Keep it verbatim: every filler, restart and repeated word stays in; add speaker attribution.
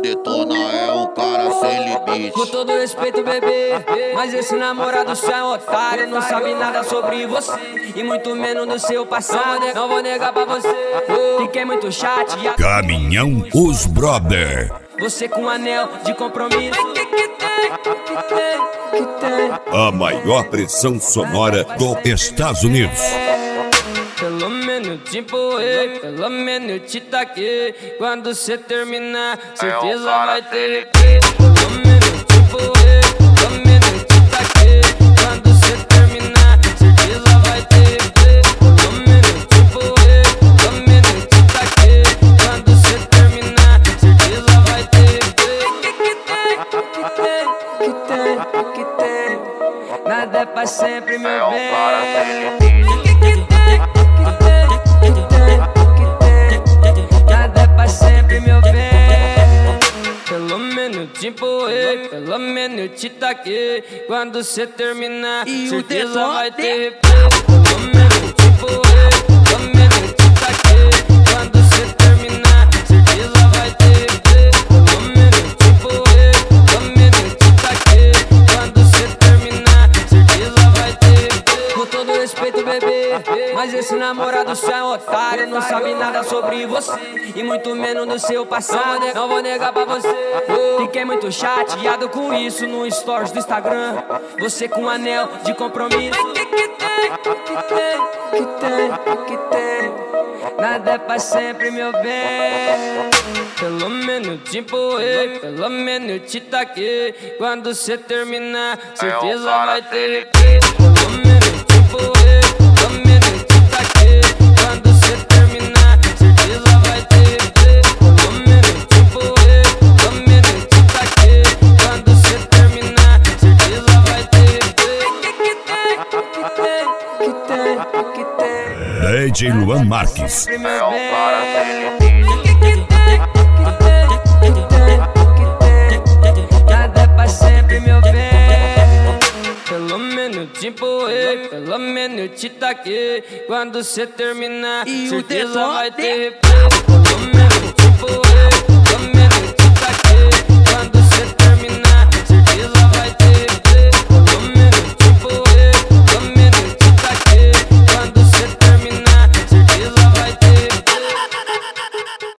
Speaker 1: detona é um cara sem limite.
Speaker 2: Com todo respeito, bebê, mas esse namorado seu é otário. Não sabe nada sobre você e muito menos do seu passado. Não vou negar pra você, fiquei muito chateado.
Speaker 3: Caminhão Os Brother.
Speaker 2: Você com um anel de compromisso. Que que tem? Que tem? Que tem?
Speaker 3: A maior pressão sonora dos Estados Unidos.
Speaker 2: Pelo menos te empurrei, pelo menos te taquei. Quando cê terminar, certeza vai ter replay. Pelo menos te empurrei, pelo menos te taquei. Quando cê terminar, certeza vai ter replay. Pelo menos te empurrei, pelo menos te taquei. Quando cê terminar, certeza vai ter replay. Que que tem? Que tem? Que tem? Que tem? Nada é pra sempre, meu bem. Te empurrei, pelo menos te taquei. Quando cê terminar, e certeza vai ter replay. Pelo menos te empurrei, pelo menos te taquei. Quando cê terminar, certeza vai ter replay. Pelo menos te empurrei, pelo menos te taquei. Quando cê terminar, certeza vai ter replay. Com todo respeito, bebê, mas esse namorado seu é otário. Não sabe nada sobre você e muito menos do seu passado. Não vou negar pra você, fiquei muito chateado com isso no stories do Instagram. Você com um anel de compromisso. Que que tem? Que tem? Que tem? Que tem? Nada é pra sempre, meu bem. Pelo menos te empurrei, pelo menos te taquei. Quando cê terminar, certeza vai ter replay. Pelo menos te empurrei, pelo menos te taquei. Quando cê terminar, certeza vai ter replay. Pelo menos te empurrei, pelo menos te taquei. Quando cê terminar, certeza vai ter replay. Que que tem? Que tem? Que tem? Que tem?
Speaker 3: D J Luan Marques.
Speaker 2: É um cara sem limite. Que que tem? Que tem? Que tem? Que tem? Nada é pra sempre, meu bem. Pelo menos te empurrei, pelo menos te taquei. Quando cê terminar, certeza vai ter replay. Pelo menos te empurrei.